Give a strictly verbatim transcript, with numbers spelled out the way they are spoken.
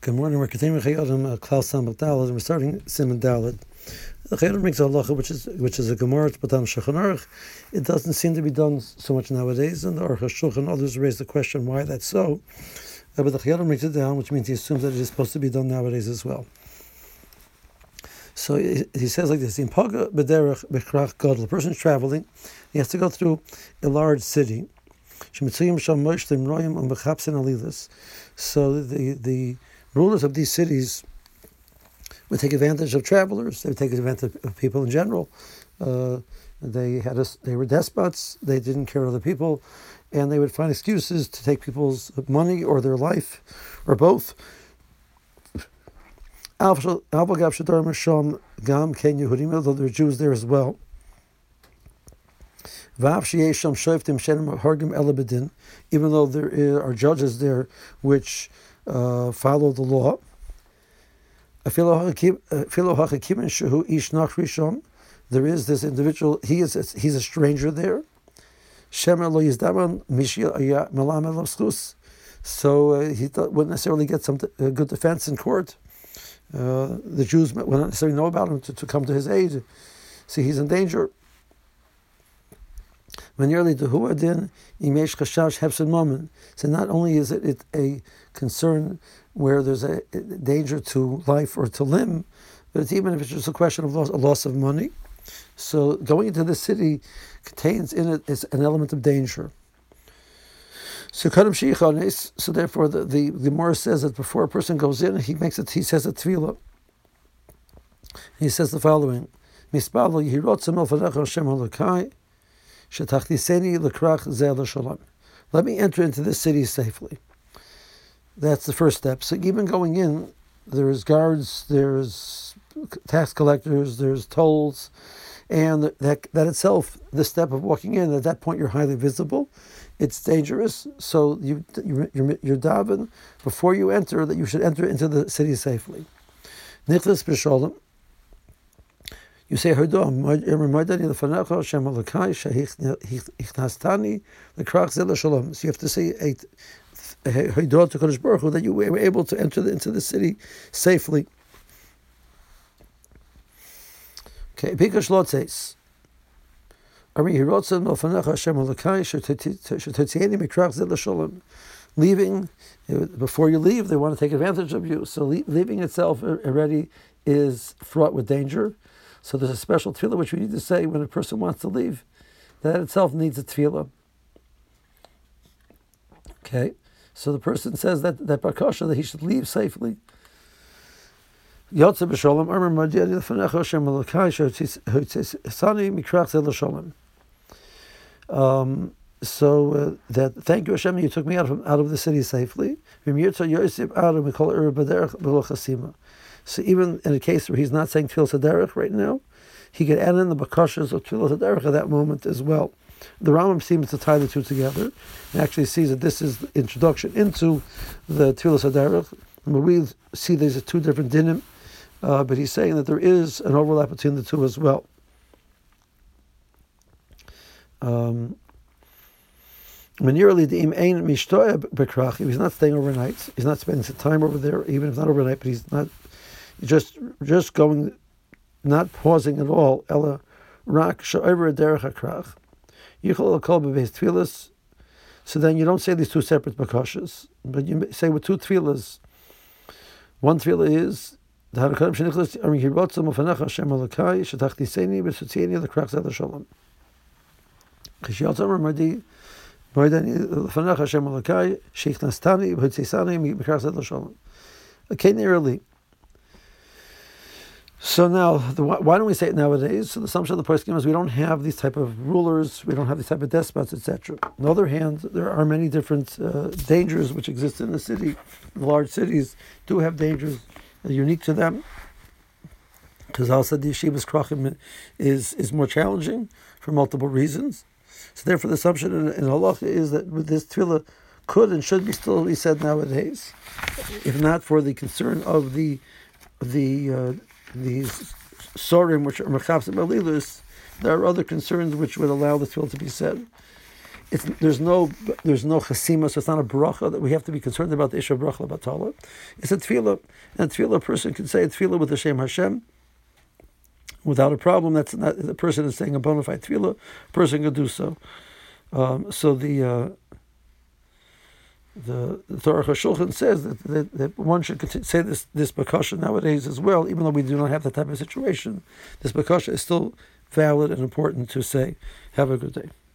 Good morning. We're continuing Chayodim Klaus Samach Daled, and we're starting Simon Daled. The Chayodim brings a halacha, which is which is a Gemara, but on Shulchan Aruch. It doesn't seem to be done so much nowadays, and the Aruch HaShulchan and others raise the question why that's so. Uh, but the Chayodim brings it down, which means he assumes that it is supposed to be done nowadays as well. So he, he says like this: In Paga B'derech B'Krach Gadol, the person is traveling, he has to go through a large city. So the the rulers of these cities would take advantage of travelers. They would take advantage of people in general. Uh, they had a, they were despots. They didn't care other people, and they would find excuses to take people's money or their life, or both. Although there are Jews there as well. Even though there are judges there which uh, follow the law. There is this individual, he is he's a stranger there. So uh, he wouldn't necessarily get some uh, good defense in court. Uh, the Jews would not necessarily know about him to, to come to his aid. See, he's in danger. So not only is it, it a concern where there's a danger to life or to limb, but it's even if it's just a question of loss, a loss of money. So going into the city contains in it is an element of danger. So so therefore the the the Gemara says that before a person goes in, he makes it. He says a tefillah. He says the following: let me enter into this city safely. That's the first step. So even going in, there's guards, there's tax collectors, there's tolls, and that that itself, the step of walking in, at that point you're highly visible. It's dangerous. So you you're, you're, you're daven before you enter that you should enter into the city safely. Nichlas b'shalom. You say, so you have to say a Hodah to Kodesh Baruch Hu that you were able to enter the, into the city safely. Okay, Bikash Lot says, leaving, before you leave, they want to take advantage of you. So leaving itself already is fraught with danger. So there's a special tefillah which we need to say when a person wants to leave. That itself needs a tefillah. Okay, so the person says that that bakasha that he should leave safely. Yotze b'sholem armor madiyad lefanecha Hashem Elokai she'tzani mikrach zeh l'sholem. Um. So uh, that thank you Hashem, you took me out of out of the city safely. So even in a case where he's not saying Tfilas HaDerech right now, he could add in the bakashas of Tfilas HaDerech at that moment as well. The Rambam seems to tie the two together and actually sees that this is the introduction into the Tfilas HaDerech. We see these two different dinim, uh, but he's saying that there is an overlap between the two as well. Um, If he's not staying overnight, he's not spending some time over there, even if not overnight, but he's not just just going, not pausing at all. Ella rak sha'over derech hakrach. Yichol kol bebeis tefillas. So then you don't say these two separate bakashas, but you say with two tefillas. One tefillah is the Hanukam shenichlas arim hirotzam ufanecha Hashem Elokai shetachtiseni v'sutzieni l'krach zeh l'sholem. Kishiyotzam ramadi. Okay, nearly. So now, the, why don't we say it nowadays? So the assumption of the poskim is we don't have these type of rulers, we don't have these type of despots, et cetera. On the other hand, there are many different uh, dangers which exist in the city. The large cities do have dangers unique to them. Because also the yeshivas krachim is is more challenging for multiple reasons. So therefore, the assumption in, in halacha is that this tefillah could and should be still be said nowadays, if not for the concern of the the uh, these sorim which are mechapsim alilus. There are other concerns which would allow the tefillah to be said. it's there's no there's no chasima, so it's not a bracha that we have to be concerned about the issue of bracha batala. It's a tefillah, and a tefillah a person can say a tefillah with the Shem Hashem without a problem. That's not the person is saying a bona fide tefillah. A person can do so. Um, so the uh, the the Torah Shulchan says that, that, that one should continue, say this this bakasha nowadays as well, even though we do not have that type of situation. This bakasha is still valid and important to say. Have a good day.